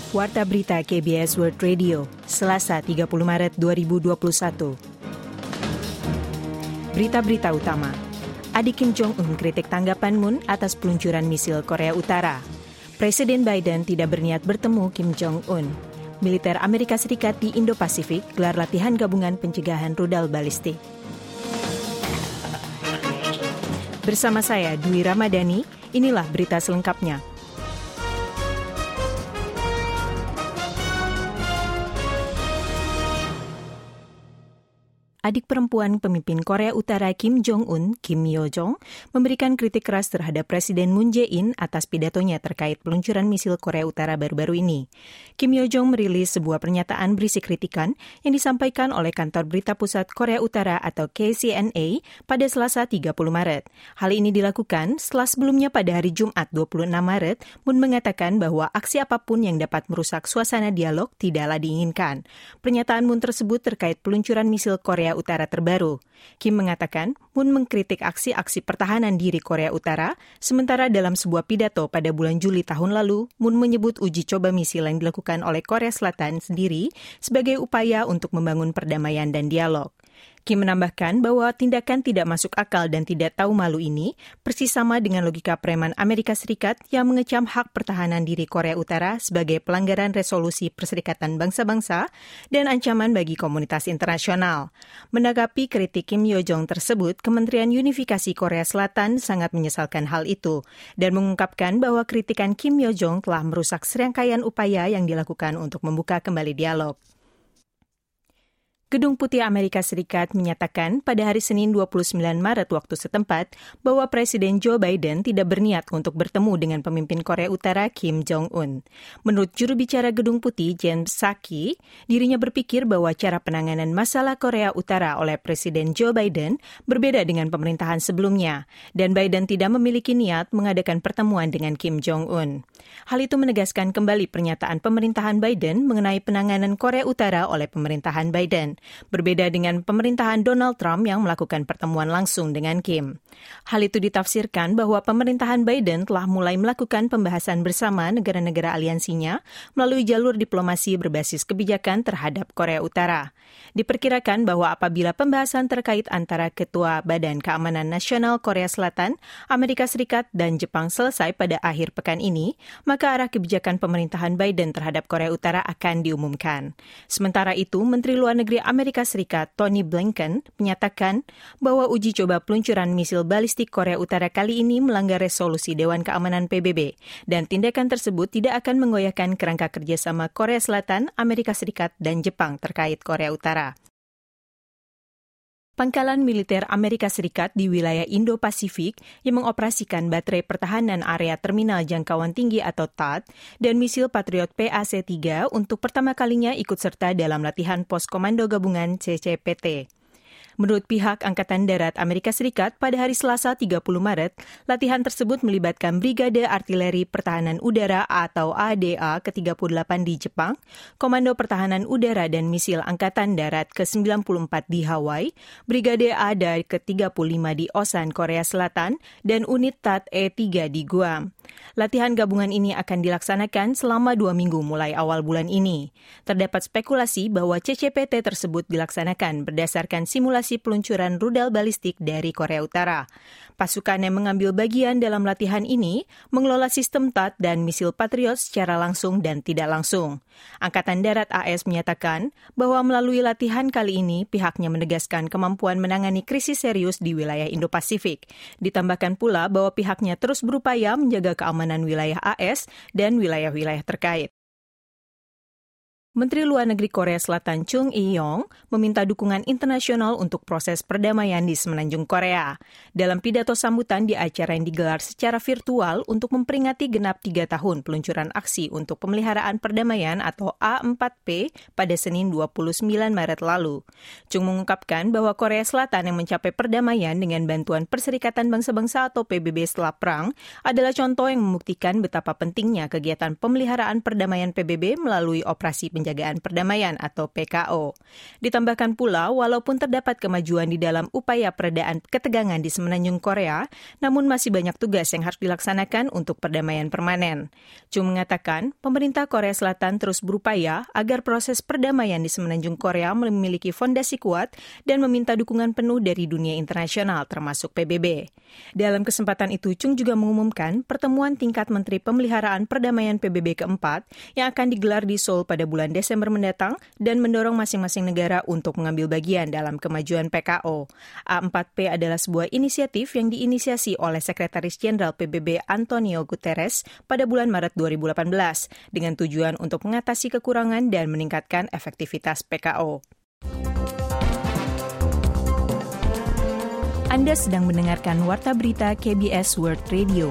Warta Berita KBS World Radio, Selasa 30 Maret 2021. Berita-berita utama. Adik Kim Jong-un kritik tanggapan Moon atas peluncuran misil Korea Utara. Presiden Biden tidak berniat bertemu Kim Jong-un. Militer Amerika Serikat di Indo-Pasifik gelar latihan gabungan pencegahan rudal balistik. Bersama saya, Dwi Ramadhani, inilah berita selengkapnya. Adik perempuan pemimpin Korea Utara Kim Jong-un, Kim Yo-jong, memberikan kritik keras terhadap Presiden Moon Jae-in atas pidatonya terkait peluncuran misil Korea Utara baru-baru ini. Kim Yo-jong merilis sebuah pernyataan berisi kritikan yang disampaikan oleh Kantor Berita Pusat Korea Utara atau KCNA pada Selasa 30 Maret. Hal ini dilakukan setelah sebelumnya pada hari Jumat 26 Maret, Moon mengatakan bahwa aksi apapun yang dapat merusak suasana dialog tidaklah diinginkan. Pernyataan Moon tersebut terkait peluncuran misil Korea Utara terbaru. Kim mengatakan Moon mengkritik aksi-aksi pertahanan diri Korea Utara, sementara dalam sebuah pidato pada bulan Juli tahun lalu, Moon menyebut uji coba misil yang dilakukan oleh Korea Selatan sendiri sebagai upaya untuk membangun perdamaian dan dialog. Kim menambahkan bahwa tindakan tidak masuk akal dan tidak tahu malu ini persis sama dengan logika preman Amerika Serikat yang mengecam hak pertahanan diri Korea Utara sebagai pelanggaran resolusi Perserikatan Bangsa-Bangsa dan ancaman bagi komunitas internasional. Menanggapi kritik Kim Yo-jong tersebut, Kementerian Unifikasi Korea Selatan sangat menyesalkan hal itu dan mengungkapkan bahwa kritikan Kim Yo-jong telah merusak serangkaian upaya yang dilakukan untuk membuka kembali dialog. Gedung Putih Amerika Serikat menyatakan pada hari Senin 29 Maret waktu setempat bahwa Presiden Joe Biden tidak berniat untuk bertemu dengan pemimpin Korea Utara Kim Jong-un. Menurut juru bicara Gedung Putih Jen Psaki, dirinya berpikir bahwa cara penanganan masalah Korea Utara oleh Presiden Joe Biden berbeda dengan pemerintahan sebelumnya, dan Biden tidak memiliki niat mengadakan pertemuan dengan Kim Jong-un. Hal itu menegaskan kembali pernyataan pemerintahan Biden mengenai penanganan Korea Utara oleh pemerintahan Biden. Berbeda dengan pemerintahan Donald Trump yang melakukan pertemuan langsung dengan Kim. Hal itu ditafsirkan bahwa pemerintahan Biden telah mulai melakukan pembahasan bersama negara-negara aliansinya melalui jalur diplomasi berbasis kebijakan terhadap Korea Utara. Diperkirakan bahwa apabila pembahasan terkait antara Ketua Badan Keamanan Nasional Korea Selatan, Amerika Serikat, dan Jepang selesai pada akhir pekan ini, maka arah kebijakan pemerintahan Biden terhadap Korea Utara akan diumumkan. Sementara itu, Menteri Luar Negeri Amerika Serikat Tony Blinken menyatakan bahwa uji coba peluncuran misil balistik Korea Utara kali ini melanggar resolusi Dewan Keamanan PBB dan tindakan tersebut tidak akan menggoyahkan kerangka kerjasama Korea Selatan, Amerika Serikat, dan Jepang terkait Korea Utara. Pangkalan militer Amerika Serikat di wilayah Indo-Pasifik yang mengoperasikan baterai pertahanan area terminal jangkauan tinggi atau THAAD dan misil Patriot PAC-3 untuk pertama kalinya ikut serta dalam latihan pos komando gabungan CCPT. Menurut pihak Angkatan Darat Amerika Serikat, pada hari Selasa 30 Maret, latihan tersebut melibatkan Brigade Artileri Pertahanan Udara atau ADA ke-38 di Jepang, Komando Pertahanan Udara dan Misil Angkatan Darat ke-94 di Hawaii, Brigade ADA ke-35 di Osan, Korea Selatan, dan unit THAAD E-3 di Guam. Latihan gabungan ini akan dilaksanakan selama 2 minggu mulai awal bulan ini. Terdapat spekulasi bahwa CCPT tersebut dilaksanakan berdasarkan simulasi peluncuran rudal balistik dari Korea Utara. Pasukan yang mengambil bagian dalam latihan ini mengelola sistem THAAD dan misil Patriot secara langsung dan tidak langsung. Angkatan Darat AS menyatakan bahwa melalui latihan kali ini pihaknya menegaskan kemampuan menangani krisis serius di wilayah Indo-Pasifik. Ditambahkan pula bahwa pihaknya terus berupaya menjaga keamanan wilayah AS dan wilayah-wilayah terkait. Menteri Luar Negeri Korea Selatan Chung Eui-yong meminta dukungan internasional untuk proses perdamaian di Semenanjung Korea. Dalam pidato sambutan di acara yang digelar secara virtual untuk memperingati genap 3 tahun peluncuran aksi untuk pemeliharaan perdamaian atau A4P pada Senin 29 Maret lalu. Chung mengungkapkan bahwa Korea Selatan yang mencapai perdamaian dengan bantuan Perserikatan Bangsa-Bangsa atau PBB setelah perang adalah contoh yang membuktikan betapa pentingnya kegiatan pemeliharaan perdamaian PBB melalui operasi penjagaan Penjagaan Perdamaian atau PKO. Ditambahkan pula, walaupun terdapat kemajuan di dalam upaya peredaan ketegangan di semenanjung Korea, namun masih banyak tugas yang harus dilaksanakan untuk perdamaian permanen. Chung mengatakan, pemerintah Korea Selatan terus berupaya agar proses perdamaian di semenanjung Korea memiliki fondasi kuat dan meminta dukungan penuh dari dunia internasional termasuk PBB. Dalam kesempatan itu, Chung juga mengumumkan pertemuan tingkat Menteri Pemeliharaan Perdamaian PBB keempat yang akan digelar di Seoul pada bulan Desember mendatang dan mendorong masing-masing negara untuk mengambil bagian dalam kemajuan PKO. A4P adalah sebuah inisiatif yang diinisiasi oleh Sekretaris Jenderal PBB Antonio Guterres pada bulan Maret 2018 dengan tujuan untuk mengatasi kekurangan dan meningkatkan efektivitas PKO. Anda sedang mendengarkan Warta Berita KBS World Radio.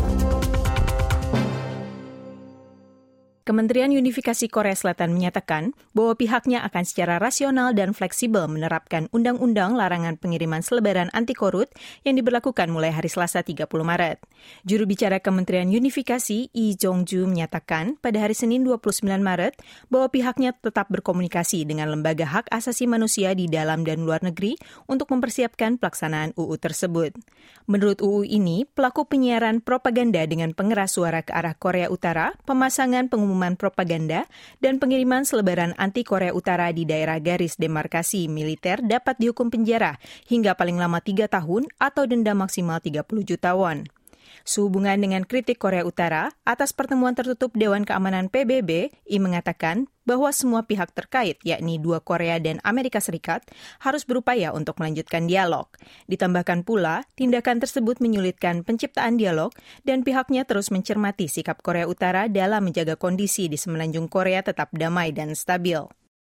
Kementerian Unifikasi Korea Selatan menyatakan bahwa pihaknya akan secara rasional dan fleksibel menerapkan Undang-Undang Larangan Pengiriman Selebaran Anti-Korut yang diberlakukan mulai hari Selasa 30 Maret. Juru bicara Kementerian Unifikasi, Lee Jong-ju, menyatakan pada hari Senin 29 Maret bahwa pihaknya tetap berkomunikasi dengan lembaga hak asasi manusia di dalam dan luar negeri untuk mempersiapkan pelaksanaan UU tersebut. Menurut UU ini, pelaku penyiaran propaganda dengan pengeras suara ke arah Korea Utara, pemasangan pengumuman propaganda, dan pengiriman selebaran anti Korea Utara di daerah garis demarkasi militer dapat dihukum penjara hingga paling lama 3 tahun atau denda maksimal 30 juta won. Sehubungan dengan kritik Korea Utara, atas pertemuan tertutup Dewan Keamanan PBB, Lee mengatakan bahwa semua pihak terkait, yakni dua Korea dan Amerika Serikat, harus berupaya untuk melanjutkan dialog. Ditambahkan pula, tindakan tersebut menyulitkan penciptaan dialog dan pihaknya terus mencermati sikap Korea Utara dalam menjaga kondisi di semenanjung Korea tetap damai dan stabil.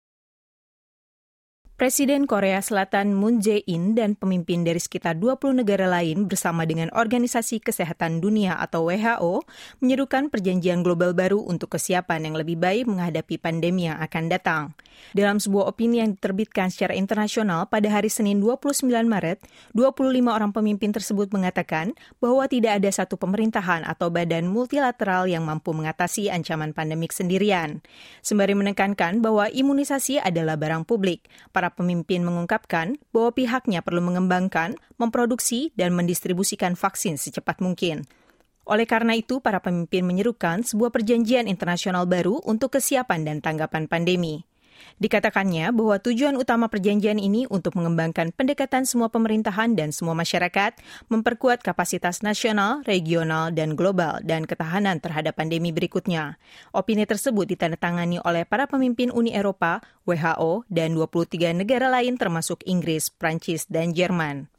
Presiden Korea Selatan Moon Jae-in dan pemimpin dari sekitar 20 negara lain bersama dengan Organisasi Kesehatan Dunia atau WHO menyerukan perjanjian global baru untuk kesiapan yang lebih baik menghadapi pandemi yang akan datang. Dalam sebuah opini yang diterbitkan secara internasional pada hari Senin 29 Maret, 25 orang pemimpin tersebut mengatakan bahwa tidak ada satu pemerintahan atau badan multilateral yang mampu mengatasi ancaman pandemik sendirian. Sembari menekankan bahwa imunisasi adalah barang publik, para pemimpin mengungkapkan bahwa pihaknya perlu mengembangkan, memproduksi, dan mendistribusikan vaksin secepat mungkin. Oleh karena itu, para pemimpin menyerukan sebuah perjanjian internasional baru untuk kesiapan dan tanggapan pandemi. Dikatakannya bahwa tujuan utama perjanjian ini untuk mengembangkan pendekatan semua pemerintahan dan semua masyarakat, memperkuat kapasitas nasional, regional, dan global, dan ketahanan terhadap pandemi berikutnya. Opini tersebut ditandatangani oleh para pemimpin Uni Eropa, WHO, dan 23 negara lain termasuk Inggris, Prancis, dan Jerman.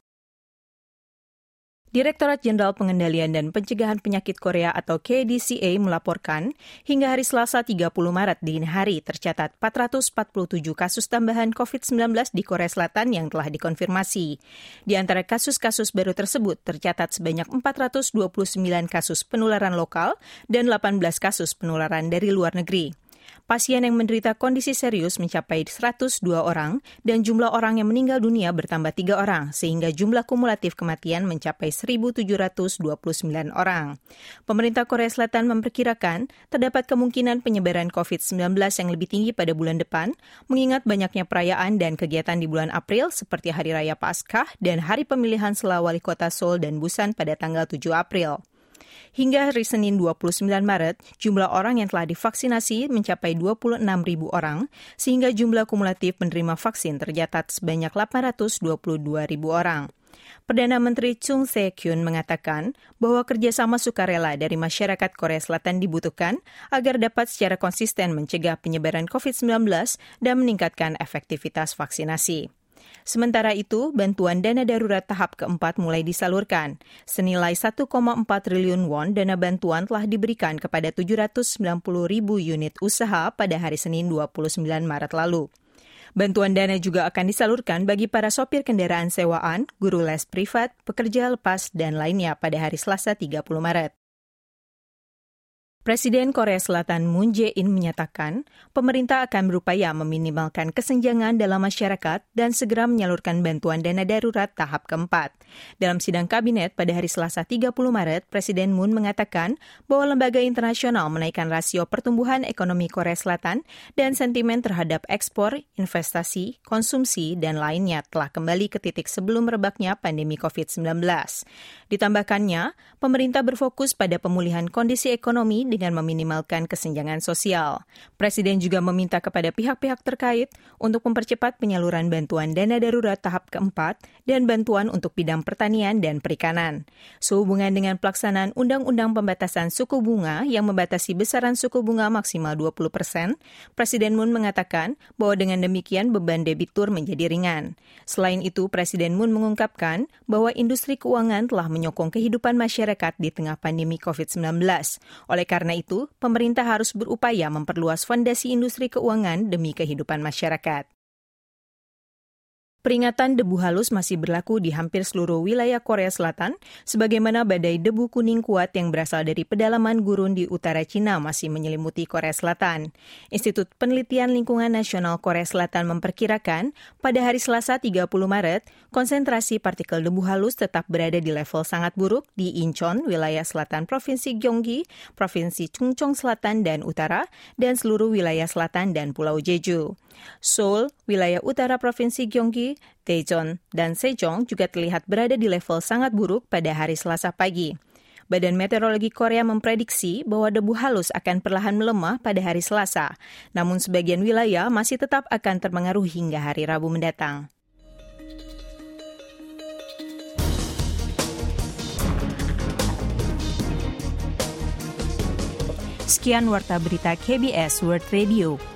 Direktorat Jenderal Pengendalian dan Pencegahan Penyakit Korea atau KDCA melaporkan hingga hari Selasa 30 Maret dini hari tercatat 447 kasus tambahan COVID-19 di Korea Selatan yang telah dikonfirmasi. Di antara kasus-kasus baru tersebut tercatat sebanyak 429 kasus penularan lokal dan 18 kasus penularan dari luar negeri. Pasien yang menderita kondisi serius mencapai 102 orang dan jumlah orang yang meninggal dunia bertambah 3 orang sehingga jumlah kumulatif kematian mencapai 1.729 orang. Pemerintah Korea Selatan memperkirakan terdapat kemungkinan penyebaran COVID-19 yang lebih tinggi pada bulan depan mengingat banyaknya perayaan dan kegiatan di bulan April seperti Hari Raya Paskah dan Hari Pemilihan Sela Wali Kota Seoul dan Busan pada tanggal 7 April. Hingga hari Senin 29 Maret, jumlah orang yang telah divaksinasi mencapai 26.000 orang, sehingga jumlah kumulatif penerima vaksin tercatat sebanyak 822.000 orang. Perdana Menteri Chung Se-kyun mengatakan bahwa kerjasama sukarela dari masyarakat Korea Selatan dibutuhkan agar dapat secara konsisten mencegah penyebaran COVID-19 dan meningkatkan efektivitas vaksinasi. Sementara itu, bantuan dana darurat tahap keempat mulai disalurkan. Senilai 1,4 triliun won dana bantuan telah diberikan kepada 790.000 unit usaha pada hari Senin 29 Maret lalu. Bantuan dana juga akan disalurkan bagi para sopir kendaraan sewaan, guru les privat, pekerja lepas, dan lainnya pada hari Selasa 30 Maret. Presiden Korea Selatan Moon Jae-in menyatakan pemerintah akan berupaya meminimalkan kesenjangan dalam masyarakat dan segera menyalurkan bantuan dana darurat tahap keempat. Dalam sidang kabinet pada hari Selasa 30 Maret, Presiden Moon mengatakan bahwa lembaga internasional menaikkan rasio pertumbuhan ekonomi Korea Selatan dan sentimen terhadap ekspor, investasi, konsumsi, dan lainnya telah kembali ke titik sebelum merebaknya pandemi COVID-19. Ditambahkannya, pemerintah berfokus pada pemulihan kondisi ekonomi dengan meminimalkan kesenjangan sosial. Presiden juga meminta kepada pihak-pihak terkait untuk mempercepat penyaluran bantuan dana darurat tahap keempat dan bantuan untuk bidang pertanian dan perikanan. Sehubungan dengan pelaksanaan Undang-Undang Pembatasan Suku Bunga yang membatasi besaran suku bunga maksimal 20%, Presiden Moon mengatakan bahwa dengan demikian beban debitur menjadi ringan. Selain itu, Presiden Moon mengungkapkan bahwa industri keuangan telah menyokong kehidupan masyarakat di tengah pandemi COVID-19. Oleh karena itu, pemerintah harus berupaya memperluas fondasi industri keuangan demi kehidupan masyarakat. Peringatan debu halus masih berlaku di hampir seluruh wilayah Korea Selatan, sebagaimana badai debu kuning kuat yang berasal dari pedalaman gurun di utara Cina masih menyelimuti Korea Selatan. Institut Penelitian Lingkungan Nasional Korea Selatan memperkirakan pada hari Selasa 30 Maret, konsentrasi partikel debu halus tetap berada di level sangat buruk di Incheon, wilayah selatan Provinsi Gyeonggi, Provinsi Chungcheong Selatan dan Utara, dan seluruh wilayah selatan dan Pulau Jeju. Seoul, wilayah utara Provinsi Gyeonggi, Daejeon, dan Sejong juga terlihat berada di level sangat buruk pada hari Selasa pagi. Badan Meteorologi Korea memprediksi bahwa debu halus akan perlahan melemah pada hari Selasa, namun sebagian wilayah masih tetap akan terpengaruh hingga hari Rabu mendatang. Sekian Warta Berita KBS World Radio.